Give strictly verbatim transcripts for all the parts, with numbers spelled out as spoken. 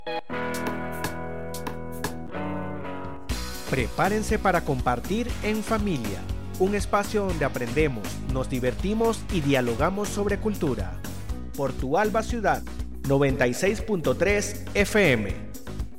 Prepárense para compartir en familia, un espacio donde aprendemos, nos divertimos y dialogamos sobre cultura. Por tu Alba Ciudad, noventa y seis punto tres F M.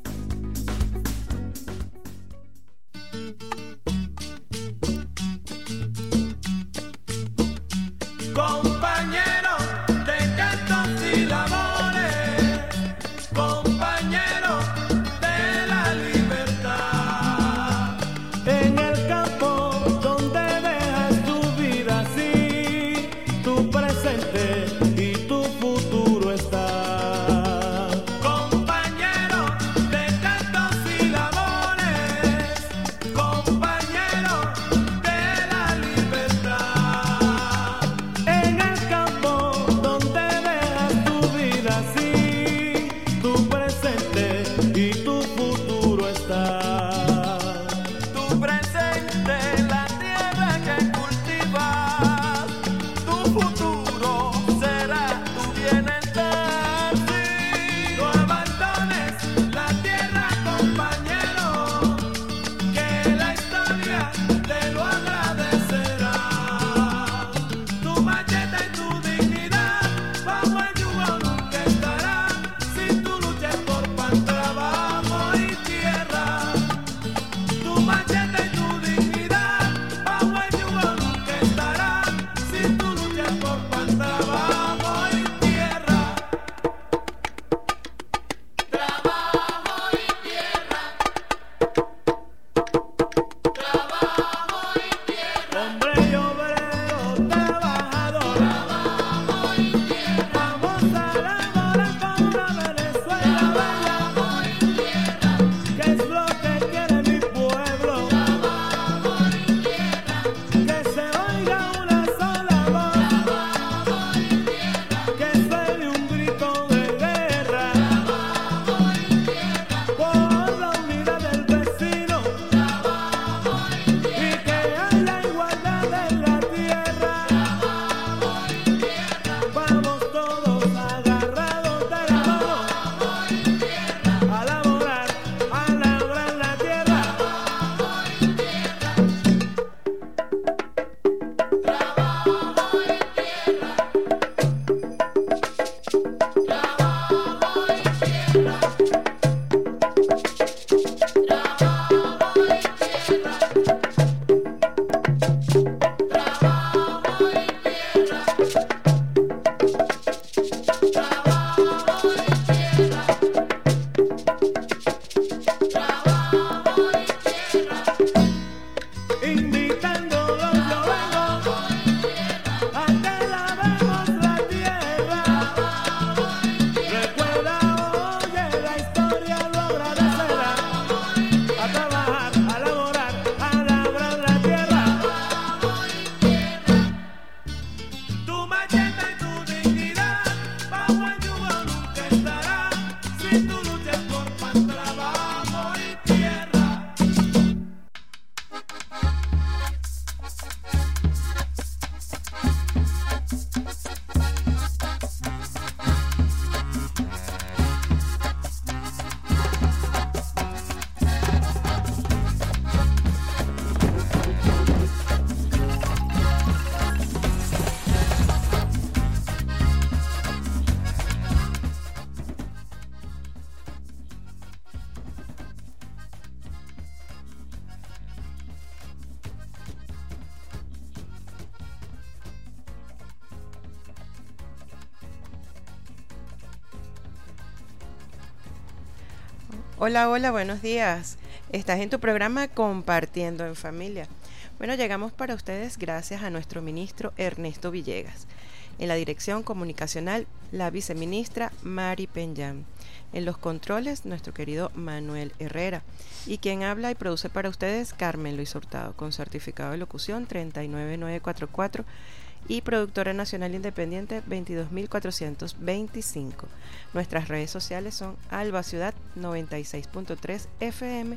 Hola, hola, buenos días. Estás en tu programa Compartiendo en Familia. Bueno, llegamos para ustedes gracias a nuestro ministro Ernesto Villegas. En la dirección comunicacional, la viceministra Mari Peñán. En los controles, nuestro querido Manuel Herrera. Y quien habla y produce para ustedes, Carmen Luis Hurtado, con certificado de locución treinta y nueve mil novecientos cuarenta y cuatro y productora nacional independiente veintidós mil cuatrocientos veinticinco. Nuestras redes sociales son Alba Ciudad noventa y seis punto tres F M,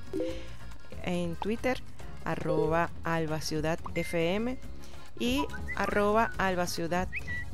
en Twitter arroba Alba Ciudad F M y arroba Alba Ciudad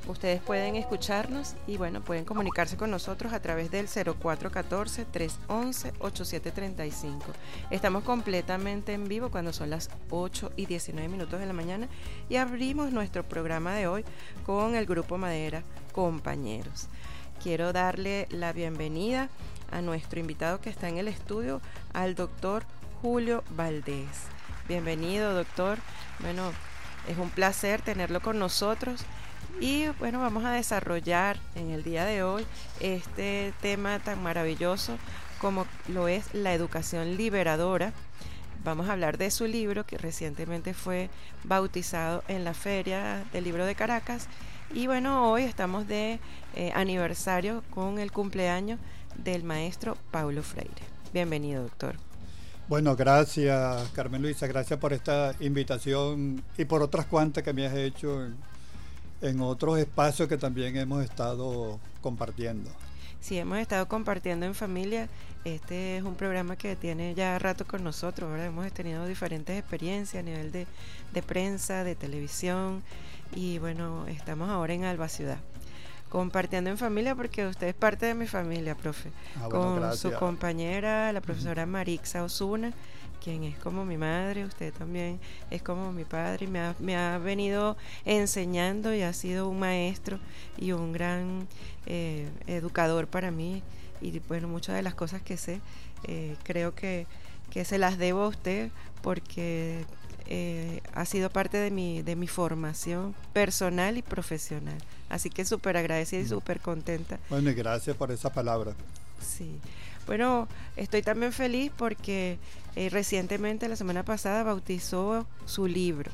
Ustedes pueden escucharnos y bueno, pueden comunicarse con nosotros a través del cero cuatro uno cuatro, tres uno uno, ocho siete tres cinco. Estamos completamente en vivo cuando son las ocho y diecinueve minutos de la mañana y abrimos nuestro programa de hoy con el Grupo Madera Compañeros. Quiero darle la bienvenida a nuestro invitado que está en el estudio, al doctor Julio Valdés. Bienvenido, doctor. Bueno, es un placer tenerlo con nosotros. Y bueno, vamos a desarrollar en el día de hoy este tema tan maravilloso como lo es la educación liberadora. Vamos a hablar de su libro que recientemente fue bautizado en la Feria del Libro de Caracas. Y bueno, hoy estamos de eh, aniversario con el cumpleaños del maestro Paulo Freire. Bienvenido, doctor. Bueno, gracias, Carmen Luisa. Gracias por esta invitación y por otras cuantas que me has hecho en en otros espacios que también hemos estado compartiendo. Sí, hemos estado compartiendo en familia. Este es un programa que tiene ya rato con nosotros, ¿verdad? Hemos tenido diferentes experiencias a nivel de, de prensa, de televisión, y bueno, estamos ahora en Alba Ciudad, compartiendo en familia porque usted es parte de mi familia, profe. Ah, bueno, con gracias. Su compañera, la profesora Marixa Osuna, quien es como mi madre. Usted también es como mi padre y me ha, me ha venido enseñando y ha sido un maestro y un gran eh, educador para mí, y bueno, muchas de las cosas que sé eh, creo que, que se las debo a usted porque eh, ha sido parte de mi, de mi formación personal y profesional, así que súper agradecida y súper contenta. Bueno, y gracias por esa palabra. Sí. Bueno, estoy también feliz porque eh, recientemente, la semana pasada, bautizó su libro,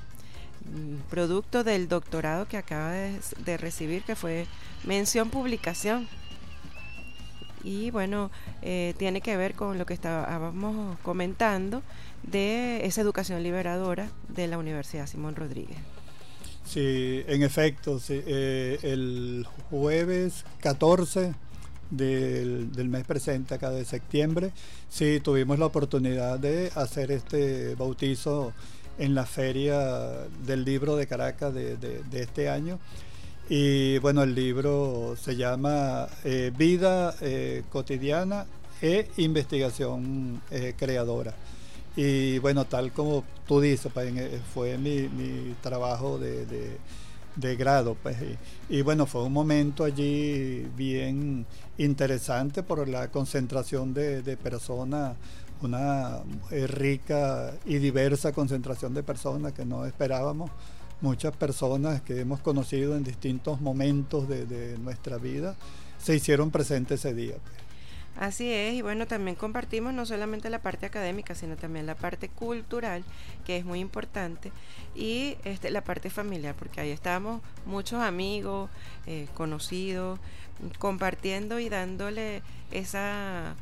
producto del doctorado que acaba de, de recibir, que fue mención publicación. Y bueno, eh, tiene que ver con lo que estábamos comentando de esa educación liberadora de la Universidad Simón Rodríguez. Sí, en efecto, sí, eh, el jueves catorce Del, del mes presente, acá de septiembre, sí tuvimos la oportunidad de hacer este bautizo en la Feria del Libro de Caracas de, de, de este año. Y bueno, el libro se llama eh, Vida eh, Cotidiana e Investigación eh, Creadora. Y bueno, tal como tú dices, pues, fue mi, mi trabajo de, de de grado, pues, y, y bueno, fue un momento allí bien interesante por la concentración de, de personas, una eh, rica y diversa concentración de personas que no esperábamos, muchas personas que hemos conocido en distintos momentos de, de nuestra vida se hicieron presentes ese día, pues. Así es, y bueno, también compartimos no solamente la parte académica, sino también la parte cultural, que es muy importante, y este, la parte familiar, porque ahí estábamos muchos amigos, eh, conocidos, compartiendo y dándole esa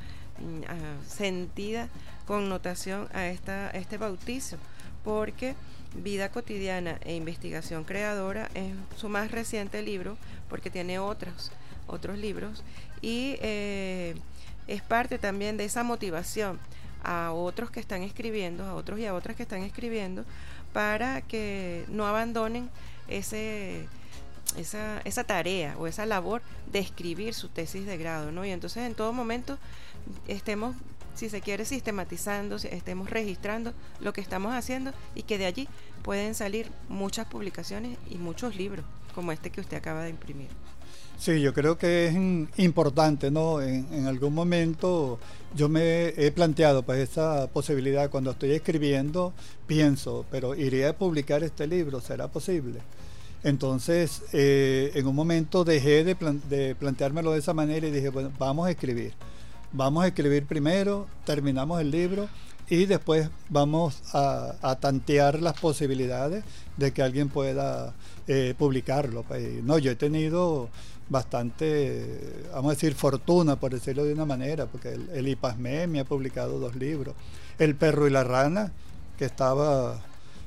uh, sentida connotación a, esta, a este bautizo, porque Vida Cotidiana e Investigación Creadora es su más reciente libro, porque tiene otros, otros libros, y eh, es parte también de esa motivación a otros que están escribiendo, a otros y a otras que están escribiendo, para que no abandonen ese, esa, esa tarea o esa labor de escribir su tesis de grado, ¿no? Y entonces en todo momento estemos, si se quiere, sistematizando, estemos registrando lo que estamos haciendo, y que de allí pueden salir muchas publicaciones y muchos libros como este que usted acaba de imprimir. Sí, yo creo que es importante, ¿no? En, en algún momento yo me he planteado pues esa posibilidad. Cuando estoy escribiendo, pienso, pero ¿iré a publicar este libro? ¿Será posible? Entonces, eh, en un momento dejé de, plan, de planteármelo de esa manera y dije, bueno, vamos a escribir. Vamos a escribir primero, terminamos el libro y después vamos a, a tantear las posibilidades de que alguien pueda eh, publicarlo. Pues, no, yo he tenido bastante, vamos a decir, fortuna, por decirlo de una manera, porque el, el IPASME me ha publicado dos libros. El Perro y la Rana, que estaba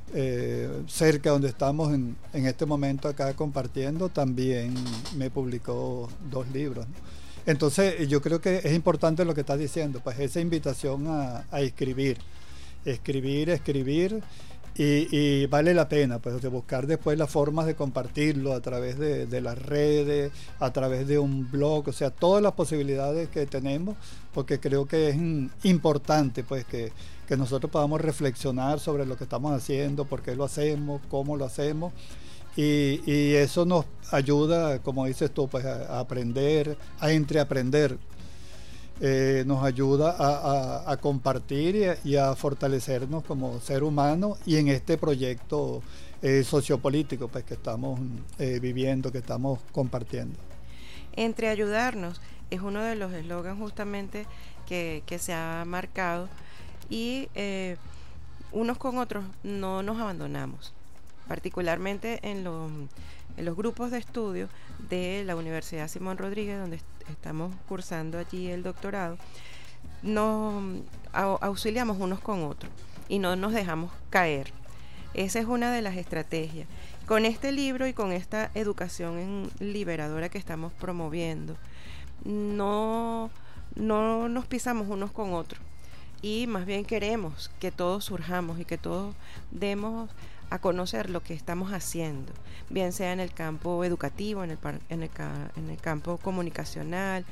eh, cerca donde estamos en, en este momento acá compartiendo, también me publicó dos libros, ¿no? Entonces yo creo que es importante lo que estás diciendo, pues esa invitación a, a escribir, escribir, escribir, Y, y vale la pena pues de buscar después las formas de compartirlo a través de, de las redes, a través de un blog, o sea, todas las posibilidades que tenemos, porque creo que es importante pues que, que nosotros podamos reflexionar sobre lo que estamos haciendo, por qué lo hacemos, cómo lo hacemos, y, y eso nos ayuda, como dices tú, pues a, a aprender, a entreaprender. Eh, nos ayuda a, a, a compartir y a, y a fortalecernos como ser humano y en este proyecto eh, sociopolítico pues, que estamos eh, viviendo, que estamos compartiendo. Entre ayudarnos es uno de los eslogans justamente que, que se ha marcado y eh, unos con otros no nos abandonamos, particularmente en los, en los grupos de estudio de la Universidad Simón Rodríguez, donde estamos cursando allí el doctorado. Nos auxiliamos unos con otros y no nos dejamos caer. Esa es una de las estrategias. Con este libro y con esta educación liberadora que estamos promoviendo, no, no nos pisamos unos con otros y más bien queremos que todos surjamos y que todos demos a conocer lo que estamos haciendo, bien sea en el campo educativo, en el, en el, en el campo comunicacional,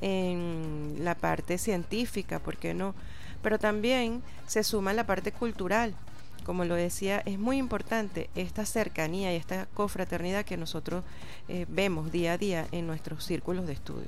en la parte científica, ¿por qué no? Pero también se suma la parte cultural. Como lo decía, es muy importante esta cercanía y esta confraternidad que nosotros eh, vemos día a día en nuestros círculos de estudio.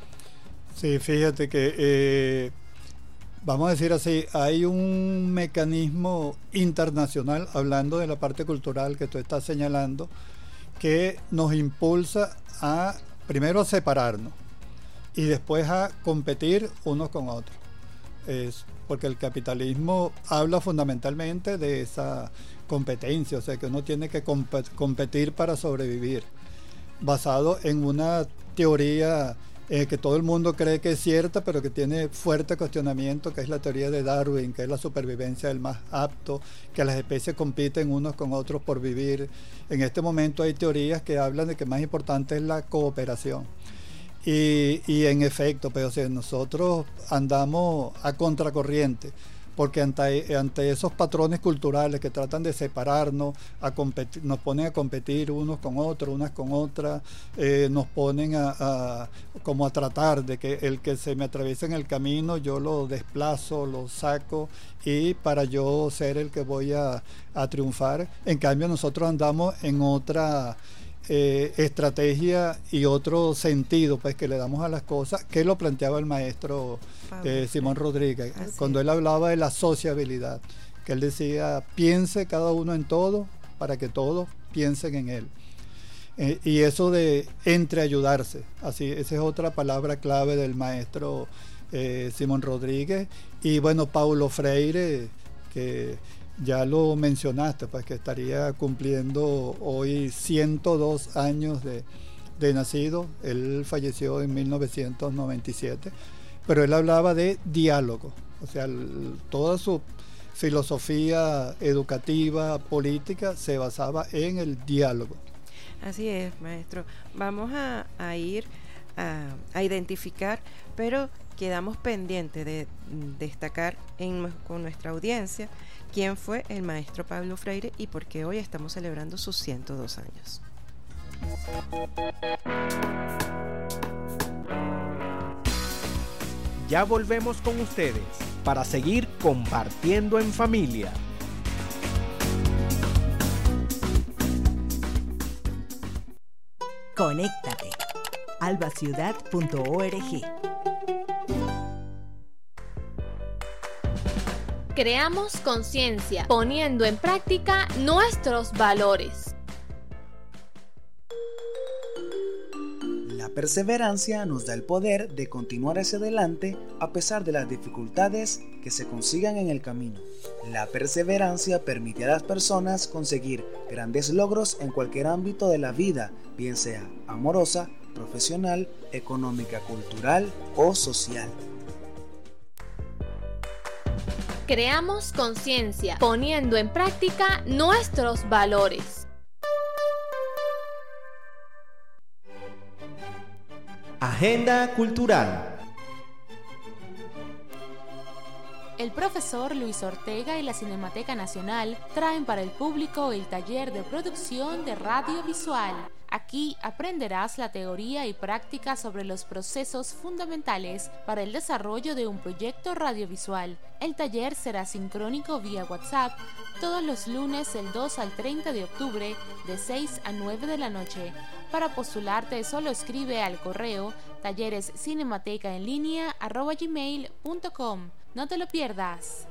Sí, fíjate que eh, vamos a decir así, hay un mecanismo internacional, hablando de la parte cultural que tú estás señalando, que nos impulsa a, primero a separarnos y después a competir unos con otros. Es porque el capitalismo habla fundamentalmente de esa competencia, o sea que uno tiene que comp- competir para sobrevivir, basado en una teoría Eh, que todo el mundo cree que es cierta, pero que tiene fuerte cuestionamiento, que es la teoría de Darwin, que es la supervivencia del más apto, que las especies compiten unos con otros por vivir. En este momento hay teorías que hablan de que más importante es la cooperación. Y, y en efecto, pues, o sea, nosotros andamos a contracorriente, porque ante, ante esos patrones culturales que tratan de separarnos, a competir, nos ponen a competir unos con otros, unas con otras, eh, nos ponen a, a como a tratar de que el que se me atraviesa en el camino yo lo desplazo, lo saco, y para yo ser el que voy a, a triunfar. En cambio nosotros andamos en otra Eh, estrategia y otro sentido pues que le damos a las cosas, que lo planteaba el maestro eh, Simón Rodríguez. Así cuando él hablaba de la sociabilidad, que él decía, piense cada uno en todo para que todos piensen en él. Eh, y eso de entreayudarse, así, esa es otra palabra clave del maestro eh, Simón Rodríguez. Y bueno, Paulo Freire, que ya lo mencionaste, pues que estaría cumpliendo hoy ciento dos años de, de nacido. Él falleció en mil novecientos noventa y siete, pero él hablaba de diálogo, o sea, el, toda su filosofía educativa, política, se basaba en el diálogo. Así es, maestro. Vamos a, a ir a, a identificar, pero quedamos pendientes de destacar en, con nuestra audiencia quién fue el maestro Paulo Freire y por qué hoy estamos celebrando sus ciento dos años. Ya volvemos con ustedes para seguir compartiendo en familia. Conéctate. alba ciudad punto org. Creamos conciencia, poniendo en práctica nuestros valores. La perseverancia nos da el poder de continuar hacia adelante a pesar de las dificultades que se consigan en el camino. La perseverancia permite a las personas conseguir grandes logros en cualquier ámbito de la vida, bien sea amorosa, profesional, económica, cultural o social. Creamos conciencia, poniendo en práctica nuestros valores. Agenda cultural. El profesor Luis Ortega y la Cinemateca Nacional traen para el público el taller de producción de radiovisual. Aquí aprenderás la teoría y práctica sobre los procesos fundamentales para el desarrollo de un proyecto radiovisual. El taller será sincrónico vía WhatsApp todos los lunes del dos al treinta de octubre de seis a nueve de la noche. Para postularte solo escribe al correo tallerescinematecaenlinea arroba gmail punto com. No te lo pierdas.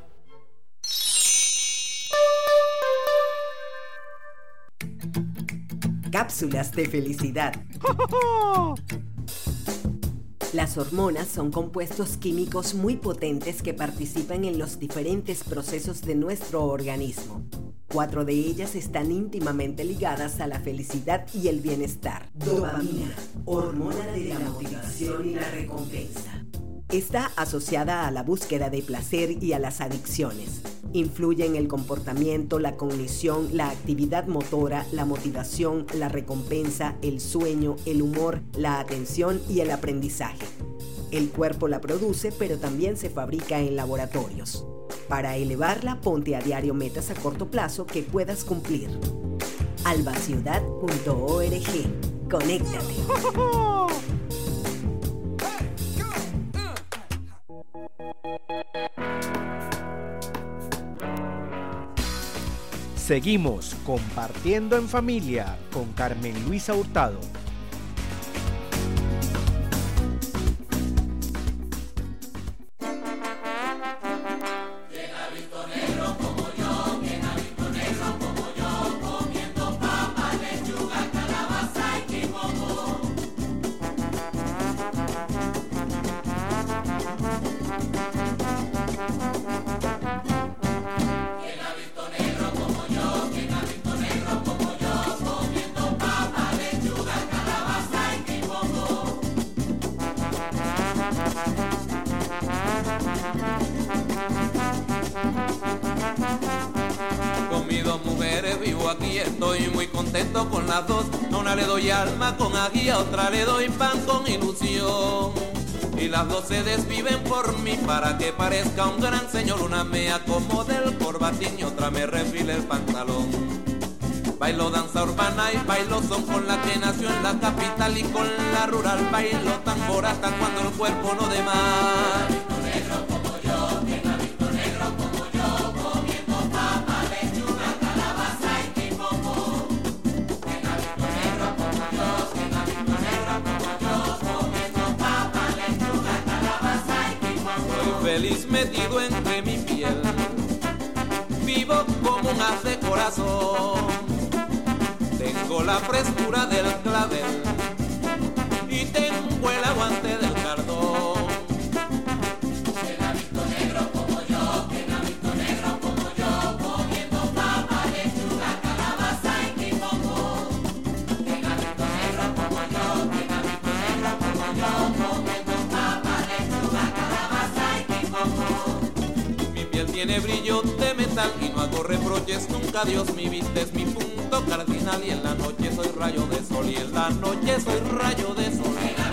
Cápsulas de felicidad. Las hormonas son compuestos químicos muy potentes que participan en los diferentes procesos de nuestro organismo. Cuatro de ellas están íntimamente ligadas a la felicidad y el bienestar. Dopamina, hormona de la motivación y la recompensa. Está asociada a la búsqueda de placer y a las adicciones. Influye en el comportamiento, la cognición, la actividad motora, la motivación, la recompensa, el sueño, el humor, la atención y el aprendizaje. El cuerpo la produce, pero también se fabrica en laboratorios. Para elevarla, ponte a diario metas a corto plazo que puedas cumplir. alba ciudad punto org. Conéctate. Seguimos compartiendo en familia con Carmen Luisa Hurtado. Con las dos, a una le doy alma con aguía, a otra le doy pan con ilusión. Y las dos se desviven por mí para que parezca un gran señor. Una me acomode el corbatín y otra me refile el pantalón. Bailo danza urbana y bailo son con la que nació en la capital y con la rural. Bailo tambor hasta cuando el cuerpo no dé más. Feliz metido entre mi piel, vivo como un haz de corazón. Tengo la frescura del clavel y tengo el aguante del cardón. ¿Quién ha visto negro como yo? ¿Quién ha visto negro como yo? Comiendo papa, lechuga, calabaza y quimomo. ¿Quién ha visto negro como yo? ¿Quién ha visto negro como yo? Comiendo papa, lechuga, calabaza y quimomo. Mi piel tiene brillo de metal y no hago reproches nunca, Dios, mi vista es mi punto cardinal. Y en la noche soy rayo de sol, y en la noche soy rayo de sol.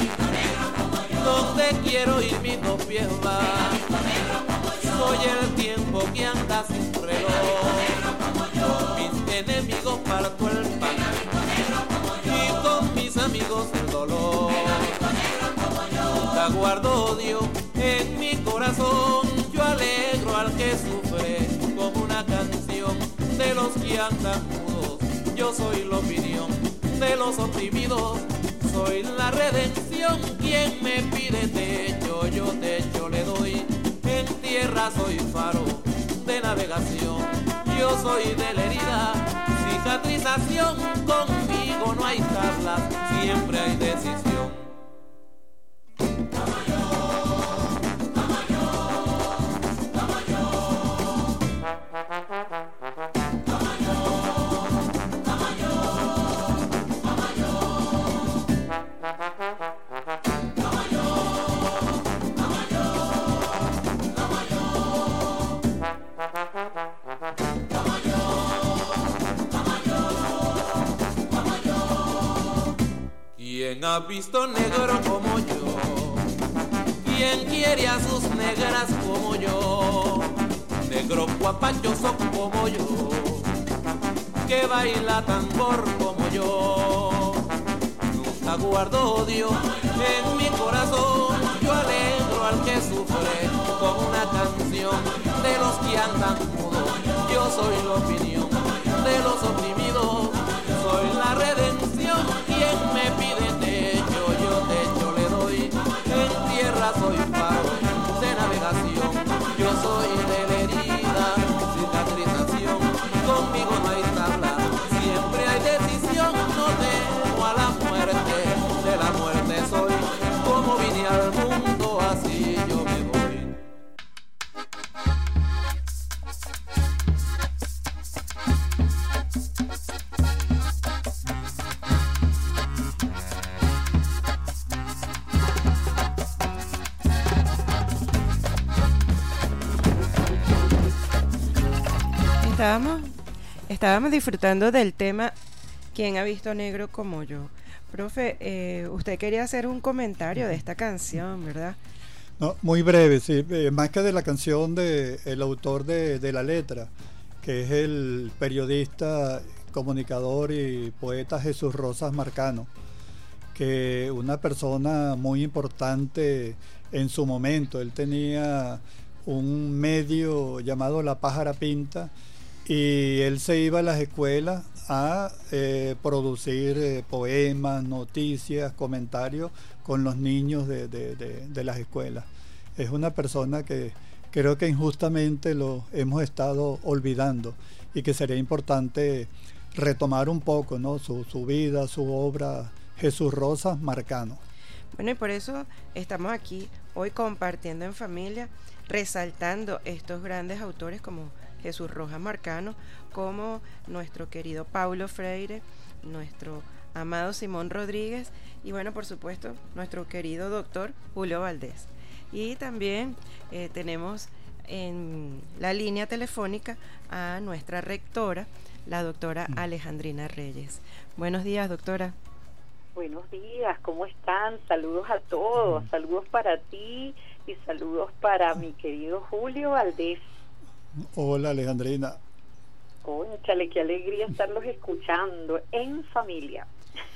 Donde quiero ir mis dos pies van. Soy el tiempo que anda sin reloj. Con mis enemigos parto el pan y con mis amigos el dolor. Nunca guardo odio en mi corazón, yo alegro al que sufre como una canción. De los que andan mudos, yo soy la opinión. De los oprimidos, soy la redención. Quien me pide techo, yo techo le doy. En tierra soy faro de navegación. Yo soy de la herida, cicatrización. Conmigo no hay charlas, siempre hay decisión. ¿Quién ha visto negro como yo? ¿Quién quiere a sus negras como yo? negro guapachoso como yo, que baila tambor como yo. Nunca guardo odio en mi corazón, yo alegro al que sufre con una canción. De los que andan mudos, yo soy la opinión. De los oprimidos, soy la redención. Quien me pide techo, yo techo le doy. En tierra soy faro de navegación. Yo soy de la herida, cicatrización. Conmigo no hay tabla, siempre hay decisión. No temo a la muerte, de la muerte soy. Como vine al mundo, así yo me voy. Estábamos, estábamos disfrutando del tema ¿Quién ha visto negro como yo? Profe, eh, usted quería hacer un comentario de esta canción, ¿verdad? No, muy breve, sí, eh, más que de la canción, de el autor de, de la letra, que es el periodista, comunicador y poeta Jesús Rosas Marcano, que una persona muy importante en su momento. Él tenía un medio llamado La Pájara Pinta, y él se iba a las escuelas a eh, producir eh, poemas, noticias, comentarios con los niños de, de, de, de las escuelas. Es una persona que creo que injustamente lo hemos estado olvidando y que sería importante retomar un poco, ¿no?, su, su vida, su obra. Jesús Rosas Marcano. Bueno, y por eso estamos aquí hoy compartiendo en familia, resaltando estos grandes autores como Jesús Rosas Marcano, como nuestro querido Paulo Freire, nuestro amado Simón Rodríguez y bueno, por supuesto, nuestro querido doctor Julio Valdés. Y también eh, tenemos en la línea telefónica a nuestra rectora, la doctora Alejandrina Reyes. Buenos días, doctora. Buenos días, ¿cómo están? Saludos a todos, saludos para ti y saludos para mi querido Julio Valdés. Hola, Alejandrina. Cónchale, qué alegría estarlos escuchando en familia.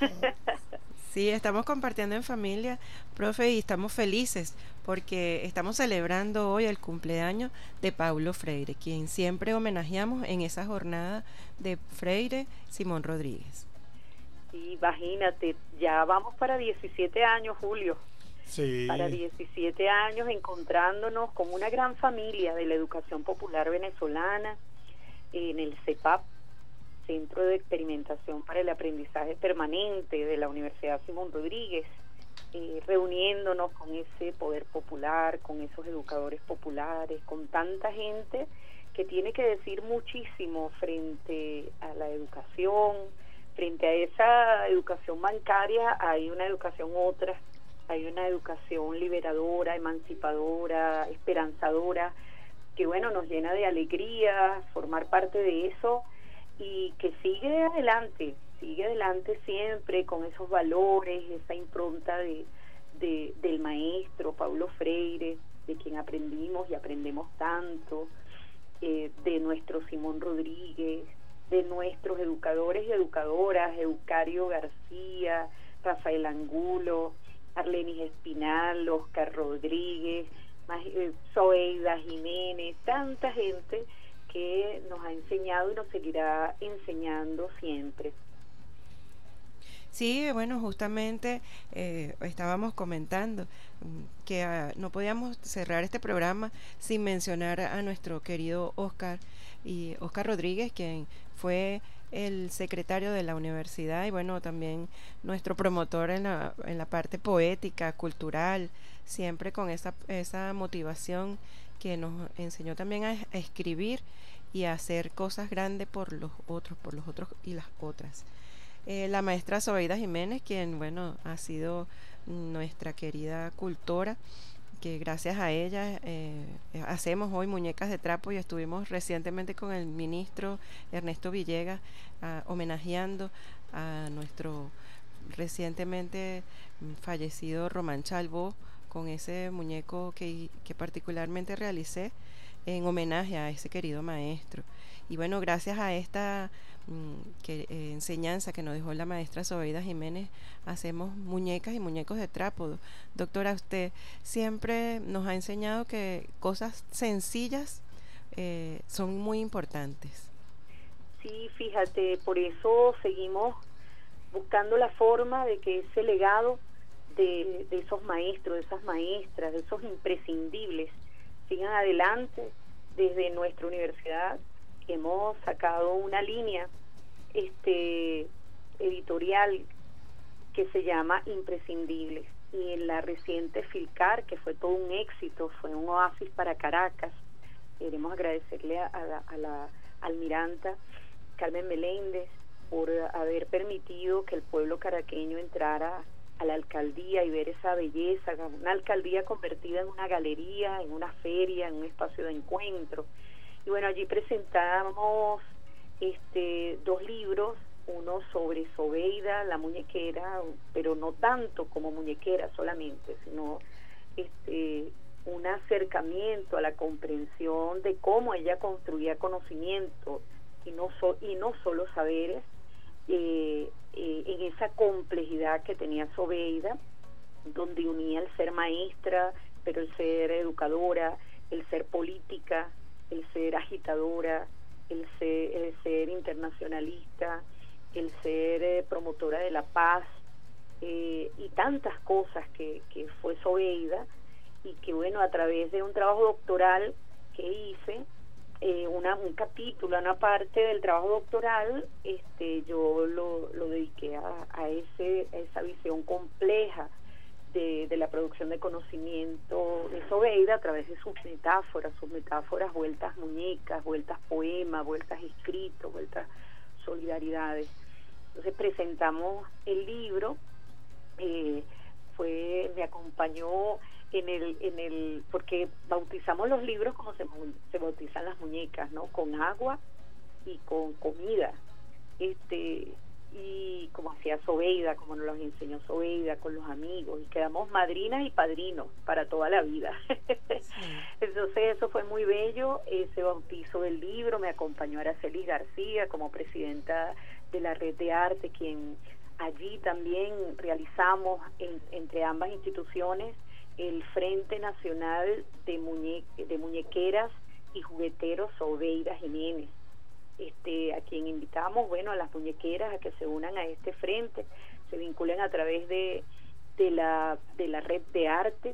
Sí, estamos compartiendo en familia, profe, y estamos felices porque estamos celebrando hoy el cumpleaños de Paulo Freire, quien siempre homenajeamos en esa jornada de Freire Simón Rodríguez. Imagínate, ya vamos para diecisiete años, Julio. Sí. Para diecisiete años encontrándonos como una gran familia de la educación popular venezolana en el CEPAP, Centro de Experimentación para el Aprendizaje Permanente de la Universidad Simón Rodríguez, eh, reuniéndonos con ese poder popular, con esos educadores populares, con tanta gente que tiene que decir muchísimo frente a la educación. Frente a esa educación bancaria hay una educación otra, hay una educación liberadora, emancipadora, esperanzadora, que bueno, nos llena de alegría formar parte de eso y que sigue adelante, sigue adelante siempre con esos valores, esa impronta de, de del maestro Paulo Freire, de quien aprendimos y aprendemos tanto, eh, de nuestro Simón Rodríguez, de nuestros educadores y educadoras, Eucario García, Rafael Angulo, Arlenis Espinal, Oscar Rodríguez, Zoeida Jiménez, tanta gente que nos ha enseñado y nos seguirá enseñando siempre. Sí, bueno, justamente eh, estábamos comentando que uh, no podíamos cerrar este programa sin mencionar a nuestro querido Oscar y Oscar Rodríguez, quien fue el secretario de la universidad y bueno, también nuestro promotor en la, en la parte poética, cultural, siempre con esa, esa motivación que nos enseñó también a, a escribir y a hacer cosas grandes por los otros, por los otros y las otras. Eh, la maestra Zoeida Jiménez, quien bueno ha sido nuestra querida cultora, que gracias a ella eh, hacemos hoy muñecas de trapo y estuvimos recientemente con el ministro Ernesto Villegas uh, homenajeando a nuestro recientemente fallecido Román Chalbó con ese muñeco que, que particularmente realicé en homenaje a ese querido maestro. Y bueno, gracias a esta mm, que, eh, enseñanza que nos dejó la maestra Zobeida Jiménez, hacemos muñecas y muñecos de trapo. Doctora, usted siempre nos ha enseñado que cosas sencillas eh, son muy importantes. Sí, fíjate, por eso seguimos buscando la forma de que ese legado de, de esos maestros, de esas maestras, de esos imprescindibles, sigan adelante. Desde nuestra universidad hemos sacado una línea este editorial que se llama Imprescindibles, y en la reciente Filcar, que fue todo un éxito, fue un oasis para Caracas. Queremos agradecerle a, a, la, a la almiranta Carmen Meléndez por haber permitido que el pueblo caraqueño entrara a la alcaldía y ver esa belleza, una alcaldía convertida en una galería, en una feria, en un espacio de encuentro. Y bueno, allí presentamos este dos libros, uno sobre Zobeida, la muñequera, pero no tanto como muñequera solamente, sino este un acercamiento a la comprensión de cómo ella construía conocimiento y no so, y no solo saberes, eh, eh, en esa complejidad que tenía Zobeida, donde unía el ser maestra, pero el ser educadora, el ser política, el ser agitadora, el ser, el ser internacionalista, el ser eh, promotora de la paz, eh, y tantas cosas que, que fue Zobeida, y que bueno, a través de un trabajo doctoral que hice, eh, una, un capítulo, una parte del trabajo doctoral, este yo lo, lo dediqué a, a, ese, a esa visión compleja de, de la producción de conocimiento de Zobeida a través de sus metáforas, sus metáforas vueltas muñecas, vueltas poemas, vueltas escritos, vueltas solidaridades. Entonces presentamos el libro, eh, fue me acompañó en el en el porque bautizamos los libros como se, se bautizan las muñecas, ¿no? Con agua y con comida, este y como hacía Zobeida, como nos los enseñó Zobeida con los amigos, y quedamos madrinas y padrinos para toda la vida. Sí. Entonces eso fue muy bello, ese bautizo del libro. Me acompañó Araceli García como presidenta de la Red de Arte, quien allí también realizamos en, entre ambas instituciones el Frente Nacional de, Muñe de Muñequeras y Jugueteros Zobeida Jiménez, este, a quien invitamos, bueno, a las muñequeras a que se unan a este frente, se vinculen a través de, de, la, de la Red de Arte,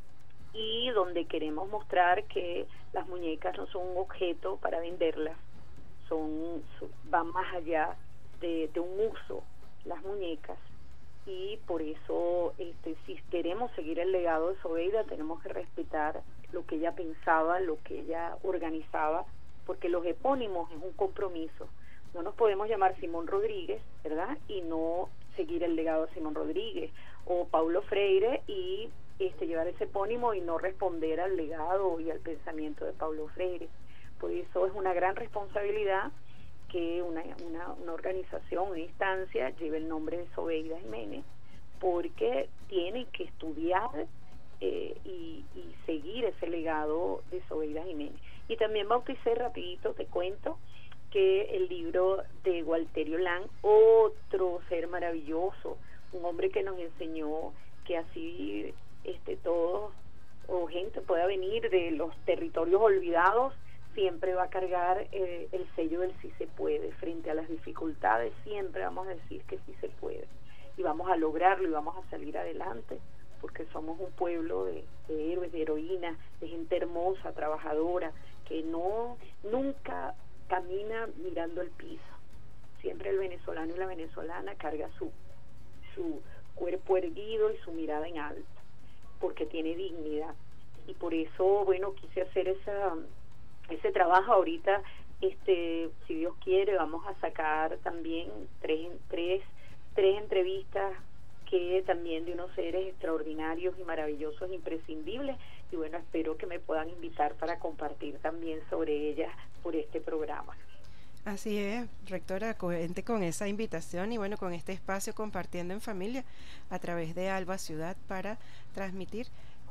y donde queremos mostrar que las muñecas no son un objeto para venderlas, son, son van más allá de, de un uso, las muñecas. Y por eso este, si queremos seguir el legado de Zobeida, tenemos que respetar lo que ella pensaba, lo que ella organizaba, porque los epónimos es un compromiso. No nos podemos llamar Simón Rodríguez, ¿verdad?, y no seguir el legado de Simón Rodríguez, o Paulo Freire y este llevar ese epónimo y no responder al legado y al pensamiento de Paulo Freire. Por eso es una gran responsabilidad que una, una, una organización, una instancia lleve el nombre de Zobeida Jiménez, porque tienen que estudiar eh, y, y seguir ese legado de Zobeida Jiménez. Y también bauticé, rapidito te cuento, que el libro de Walterio Lang, otro ser maravilloso, un hombre que nos enseñó que así este todos o gente pueda venir de los territorios olvidados, siempre va a cargar eh, el sello del sí se puede. Frente a las dificultades siempre vamos a decir que sí se puede, y vamos a lograrlo y vamos a salir adelante, porque somos un pueblo de, de héroes, de heroínas, de gente hermosa, trabajadora, que no nunca camina mirando el piso. Siempre el venezolano y la venezolana carga su su cuerpo erguido y su mirada en alto, porque tiene dignidad. Y por eso, bueno, quise hacer esa ese trabajo. Ahorita, este, si Dios quiere, vamos a sacar también tres, tres, tres entrevistas que también de unos seres extraordinarios y maravillosos, imprescindibles, y bueno, espero que me puedan invitar para compartir también sobre ellas por este programa. Así es, rectora, coherente con esa invitación y bueno, con este espacio Compartiendo en Familia a través de Alba Ciudad para transmitir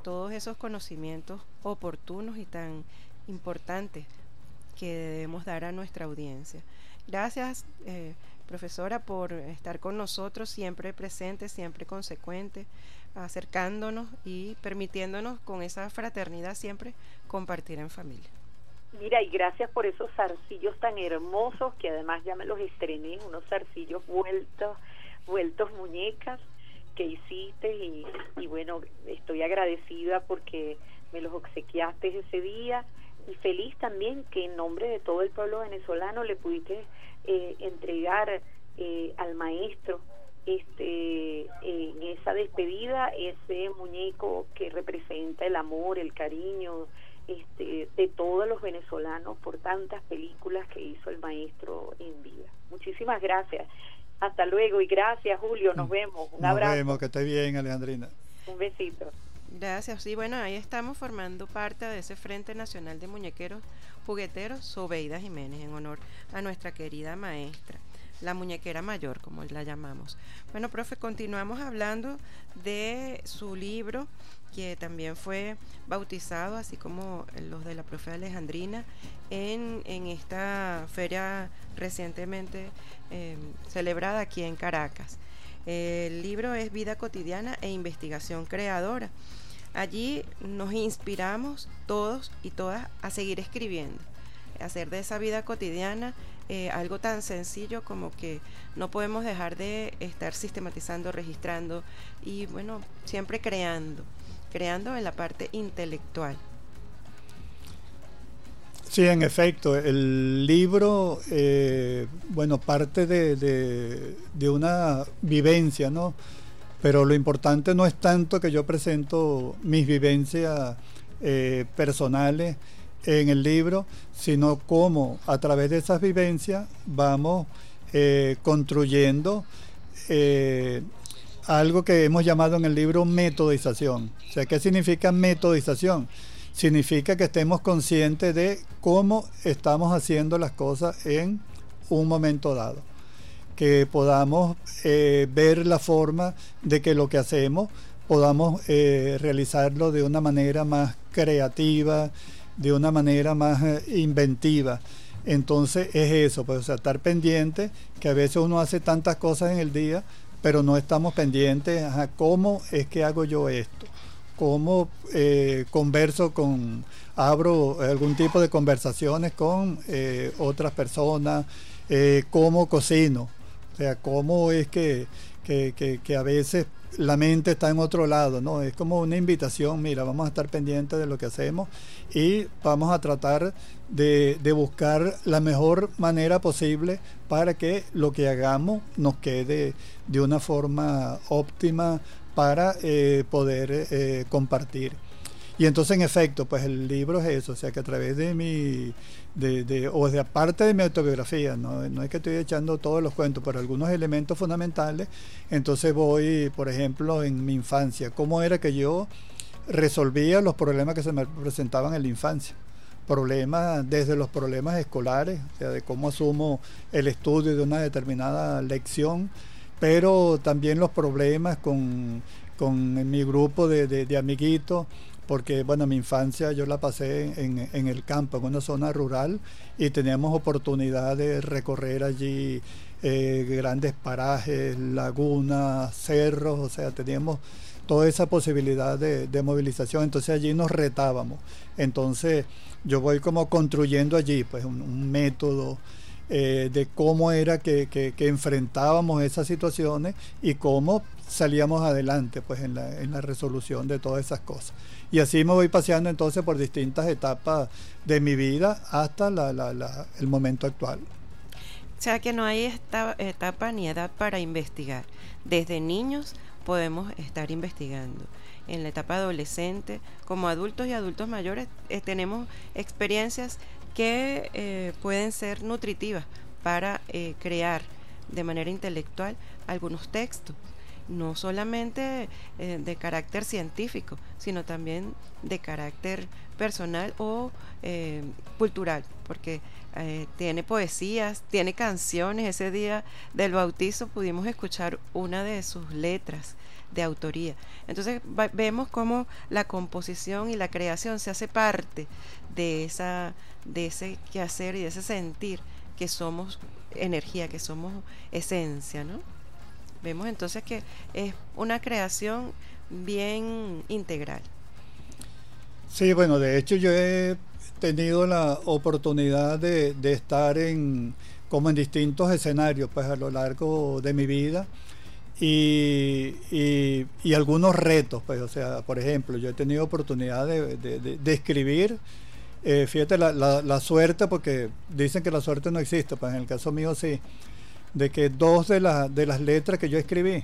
todos esos conocimientos oportunos y tan importantes que debemos dar a nuestra audiencia. Gracias, eh, profesora, por estar con nosotros, siempre presente, siempre consecuente, acercándonos y permitiéndonos con esa fraternidad siempre compartir en familia. Mira, y gracias por esos zarcillos tan hermosos, que además ya me los estrené, unos zarcillos vueltos, vueltos muñecas que hiciste, y, y bueno, estoy agradecida porque me los obsequiaste ese día, y feliz también que en nombre de todo el pueblo venezolano le pudiste eh, entregar eh, al maestro este eh, en esa despedida ese muñeco que representa el amor, el cariño este de todos los venezolanos por tantas películas que hizo el maestro en vida. Muchísimas gracias. Hasta luego y gracias, Julio. Nos vemos. Un abrazo. Nos vemos, que esté bien, Alejandrina. Un besito. Gracias. Sí, bueno, ahí estamos formando parte de ese Frente Nacional de Muñequeros Jugueteros Sobeida Jiménez, en honor a nuestra querida maestra, la muñequera mayor, como la llamamos. Bueno, profe, continuamos hablando de su libro, que también fue bautizado, así como los de la profe Alejandrina, en, en esta feria recientemente eh, celebrada aquí en Caracas. El libro es Vida Cotidiana e Investigación Creadora. Allí nos inspiramos todos y todas a seguir escribiendo, a hacer de esa vida cotidiana eh, algo tan sencillo como que no podemos dejar de estar sistematizando, registrando y bueno, siempre creando, creando en la parte intelectual. Sí, en efecto, el libro, eh, bueno, parte de, de, de una vivencia, ¿no? Pero lo importante no es tanto que yo presento mis vivencias eh, personales en el libro, sino cómo a través de esas vivencias vamos eh, construyendo eh, algo que hemos llamado en el libro metodización. O sea, ¿qué significa metodización? Significa que estemos conscientes de cómo estamos haciendo las cosas en un momento dado, que podamos eh, ver la forma de que lo que hacemos podamos eh, realizarlo de una manera más creativa, de una manera más eh, inventiva. Entonces es eso, pues, o sea, estar pendiente, que a veces uno hace tantas cosas en el día, pero no estamos pendientes a cómo es que hago yo esto, cómo eh, converso con, abro algún tipo de conversaciones con eh, otras personas, eh, cómo cocino, o sea, cómo es que, que, que, que a veces la mente está en otro lado, ¿no? Es como una invitación, mira, vamos a estar pendientes de lo que hacemos y vamos a tratar de, de buscar la mejor manera posible para que lo que hagamos nos quede de una forma óptima para eh, poder eh, compartir. Y entonces, en efecto, pues el libro es eso, o sea, que a través de mi, de, de, o de aparte de mi autobiografía, ¿no? No es que estoy echando todos los cuentos, pero algunos elementos fundamentales. Entonces voy, por ejemplo, en mi infancia, cómo era que yo resolvía los problemas que se me presentaban en la infancia. Problemas, desde los problemas escolares, o sea, de cómo asumo el estudio de una determinada lección, pero también los problemas con, con mi grupo de, de, de amiguitos, porque bueno, mi infancia yo la pasé en, en el campo, en una zona rural, y teníamos oportunidad de recorrer allí eh, grandes parajes, lagunas, cerros, o sea, teníamos toda esa posibilidad de, de movilización, entonces allí nos retábamos. Entonces yo voy como construyendo allí pues un, un método eh, de cómo era que, que, que enfrentábamos esas situaciones y cómo salíamos adelante pues en la, en la resolución de todas esas cosas. Y así me voy paseando entonces por distintas etapas de mi vida hasta la, la, la, el momento actual. O sea que no hay esta etapa ni edad para investigar. Desde niños podemos estar investigando. En la etapa adolescente, como adultos y adultos mayores, eh, tenemos experiencias que eh, pueden ser nutritivas para eh, crear de manera intelectual algunos textos, no solamente eh, de carácter científico, sino también de carácter personal o eh, cultural, porque eh, tiene poesías, tiene canciones. Ese día del bautizo pudimos escuchar una de sus letras de autoría. Entonces va, vemos cómo la composición y la creación se hace parte de esa, de ese quehacer y de ese sentir que somos energía, que somos esencia, ¿no? Vemos entonces que es una creación bien integral. Sí, bueno, de hecho yo he tenido la oportunidad de, de estar en como en distintos escenarios pues a lo largo de mi vida y, y, y algunos retos, pues, o sea, por ejemplo, yo he tenido oportunidad de, de, de, de escribir. Eh, fíjate la, la, la suerte, porque dicen que la suerte no existe, pues en el caso mío sí, de que dos de, la, de las letras que yo escribí,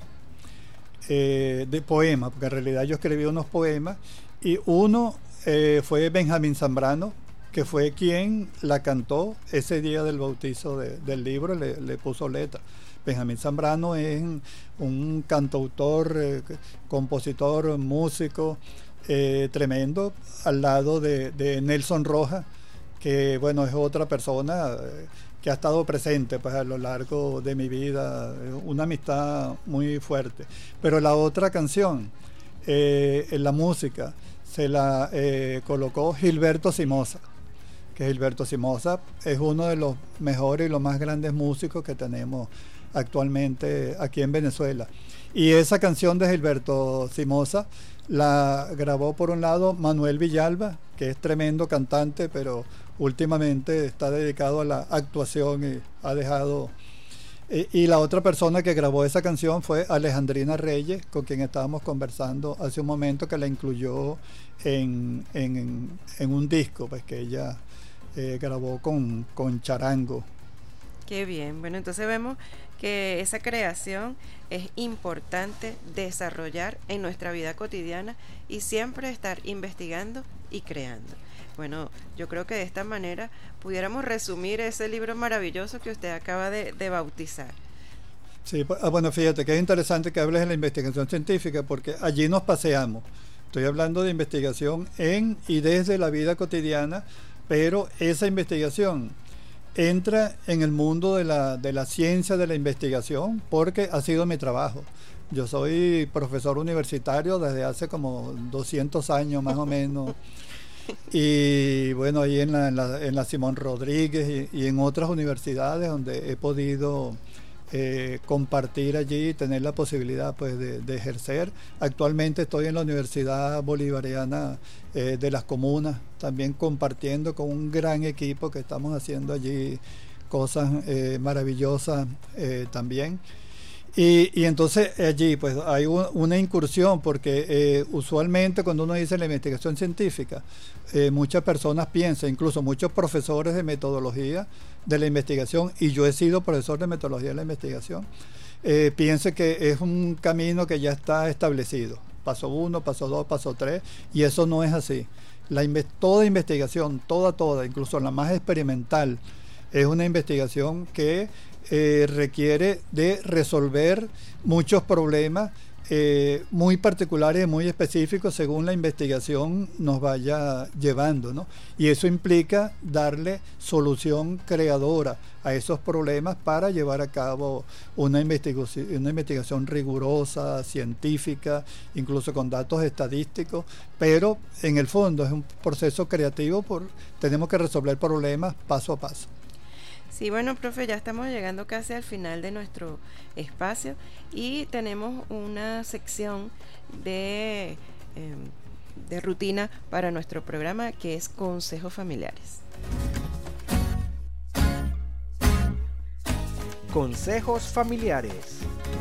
eh, de poemas, porque en realidad yo escribí unos poemas, y uno eh, fue Benjamín Zambrano, que fue quien la cantó ese día del bautizo de, del libro, le, le puso letra. Benjamín Zambrano es un cantautor, eh, compositor, músico, Eh, tremendo, al lado de, de Nelson Rojas, que bueno, es otra persona eh, que ha estado presente pues a lo largo de mi vida, una amistad muy fuerte. Pero la otra canción, eh, en la música, se la eh, colocó Gilberto Simosa, que Gilberto Simosa es uno de los mejores y los más grandes músicos que tenemos actualmente aquí en Venezuela. Y esa canción de Gilberto Simosa la grabó por un lado Manuel Villalba, que es tremendo cantante, pero últimamente está dedicado a la actuación y ha dejado... Y, y la otra persona que grabó esa canción fue Alejandrina Reyes, con quien estábamos conversando hace un momento, que la incluyó en, en, en un disco pues que ella eh, grabó con, con charango. Qué bien. Bueno, entonces vemos que esa creación es importante desarrollar en nuestra vida cotidiana y siempre estar investigando y creando. Bueno, yo creo que de esta manera pudiéramos resumir ese libro maravilloso que usted acaba de, de bautizar. Sí, bueno, fíjate que es interesante que hables de la investigación científica, porque allí nos paseamos. Estoy hablando de investigación en y desde la vida cotidiana, pero esa investigación entra en el mundo de la, de la ciencia de la investigación, porque ha sido mi trabajo. Yo soy profesor universitario desde hace como doscientos años más o menos, y bueno, ahí en la, en la, en la Simón Rodríguez y, y en otras universidades donde he podido eh, compartir allí y tener la posibilidad pues de, de ejercer. Actualmente estoy en la Universidad Bolivariana eh, de las Comunas, también compartiendo con un gran equipo que estamos haciendo allí cosas eh, maravillosas eh, también. Y, y entonces allí pues hay un, una incursión, porque eh, usualmente cuando uno dice la investigación científica, eh, muchas personas piensan, incluso muchos profesores de metodología de la investigación, y yo he sido profesor de metodología de la investigación, eh, piensan que es un camino que ya está establecido, paso uno, paso dos, paso tres, y eso no es así. La, toda investigación, toda, toda, incluso la más experimental, es una investigación que Eh, requiere de resolver muchos problemas eh, muy particulares y muy específicos según la investigación nos vaya llevando, ¿no? Y eso implica darle solución creadora a esos problemas para llevar a cabo una investigación, una investigación rigurosa, científica, incluso con datos estadísticos, pero en el fondo es un proceso creativo, por, tenemos que resolver problemas paso a paso. Sí, bueno, profe, ya estamos llegando casi al final de nuestro espacio y tenemos una sección de, eh, de rutina para nuestro programa, que es Consejos Familiares. Consejos Familiares.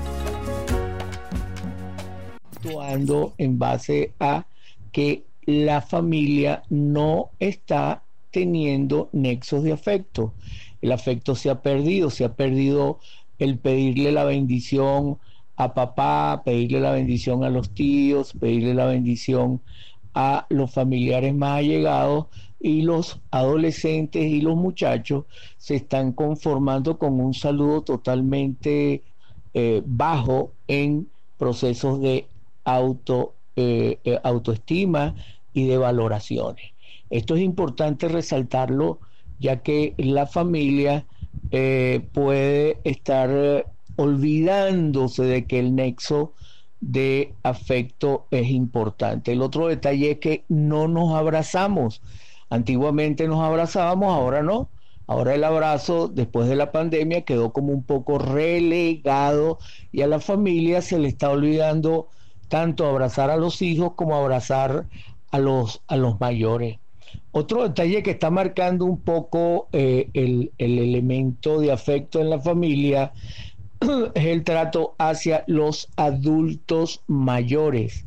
Actuando en base a que la familia no está teniendo nexos de afecto. El afecto se ha perdido, se ha perdido el pedirle la bendición a papá, pedirle la bendición a los tíos, pedirle la bendición a los familiares más allegados, y los adolescentes y los muchachos se están conformando con un saludo totalmente eh, bajo en procesos de auto, eh, eh, autoestima y de valoraciones. Esto es importante resaltarlo, ya que la familia eh, puede estar eh, olvidándose de que el nexo de afecto es importante. El otro detalle es que no nos abrazamos. Antiguamente nos abrazábamos, ahora no. Ahora el abrazo, después de la pandemia, quedó como un poco relegado y a la familia se le está olvidando tanto abrazar a los hijos como abrazar a los, a los mayores. Otro detalle que está marcando un poco eh, el, el elemento de afecto en la familia es el trato hacia los adultos mayores.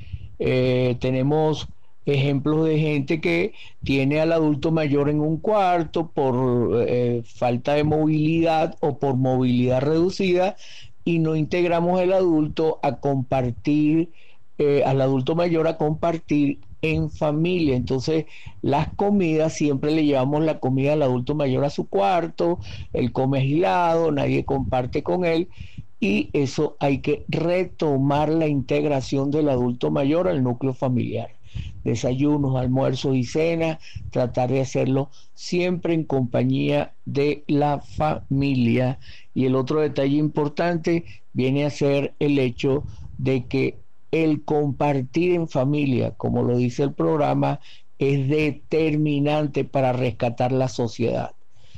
Eh, tenemos ejemplos de gente que tiene al adulto mayor en un cuarto por eh, falta de movilidad o por movilidad reducida y no integramos el adulto a compartir, eh, al adulto mayor a compartir en familia. Entonces las comidas, siempre le llevamos la comida al adulto mayor a su cuarto, él come aislado, nadie comparte con él, y eso hay que retomar la integración del adulto mayor al núcleo familiar. Desayunos, almuerzos y cenas, tratar de hacerlo siempre en compañía de la familia. Y el otro detalle importante viene a ser el hecho de que el compartir en familia, como lo dice el programa, es determinante para rescatar la sociedad.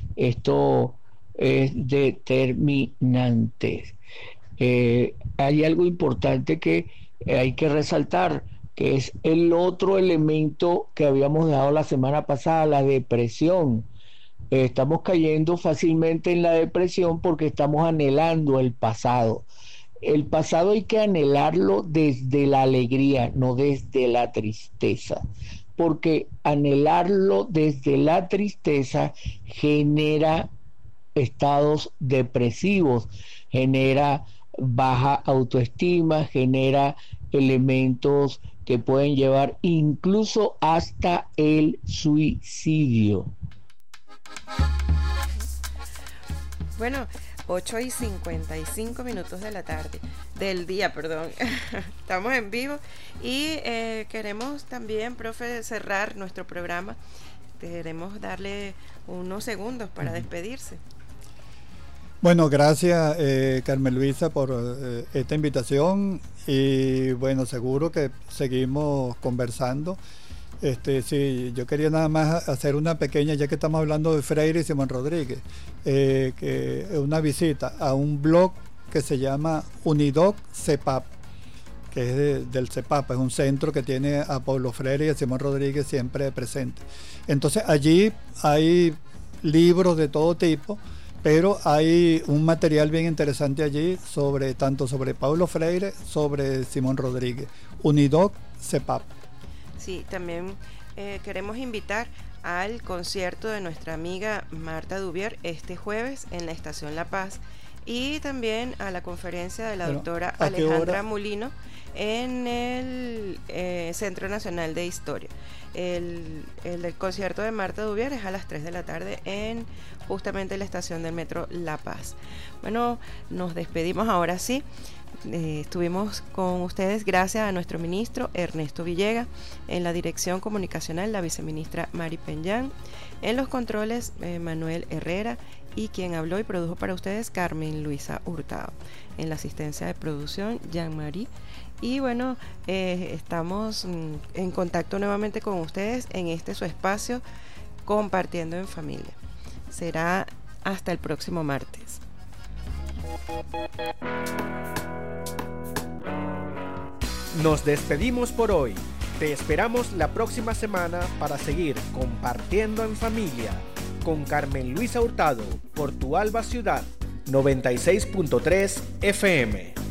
Esto es determinante. Eh, hay algo importante que hay que resaltar, que es el otro elemento que habíamos dejado la semana pasada, la depresión. Eh, estamos cayendo fácilmente en la depresión porque estamos anhelando el pasado. El pasado hay que anhelarlo desde la alegría, no desde la tristeza, porque anhelarlo desde la tristeza genera estados depresivos, genera baja autoestima, genera elementos que pueden llevar incluso hasta el suicidio. Bueno, ocho y cincuenta y cinco minutos de la tarde, del día, perdón. Estamos en vivo y eh, queremos también, profe, cerrar nuestro programa. Queremos darle unos segundos para despedirse. Bueno, gracias eh, Carmen Luisa por eh, esta invitación y bueno, seguro que seguimos conversando. Este, sí, yo quería nada más hacer una pequeña, ya que estamos hablando de Freire y Simón Rodríguez, eh, que una visita a un blog que se llama Unidoc CEPAP, que es de, del CEPAP, es un centro que tiene a Paulo Freire y a Simón Rodríguez siempre presente. Entonces allí hay libros de todo tipo, pero hay un material bien interesante allí sobre tanto sobre Paulo Freire, sobre Simón Rodríguez. Unidoc CEPAP. Sí, también eh, queremos invitar al concierto de nuestra amiga Marta Dubier este jueves en la Estación La Paz y también a la conferencia de la Pero, doctora Alejandra Mulino en el eh, Centro Nacional de Historia. El, el, el concierto de Marta Dubier es a las tres de la tarde en justamente la estación del metro La Paz. Bueno, nos despedimos ahora sí. Eh, estuvimos con ustedes gracias a nuestro ministro Ernesto Villegas, en la dirección comunicacional la viceministra Mari Peñán, en los controles eh, Manuel Herrera y quien habló y produjo para ustedes Carmen Luisa Hurtado, en la asistencia de producción Jean-Marie. Y bueno, eh, estamos mm, en contacto nuevamente con ustedes en este su espacio Compartiendo en Familia. Será hasta el próximo martes. Nos despedimos por hoy. Te esperamos la próxima semana para seguir compartiendo en familia con Carmen Luisa Hurtado por Tu Alba Ciudad noventa y seis punto tres F M.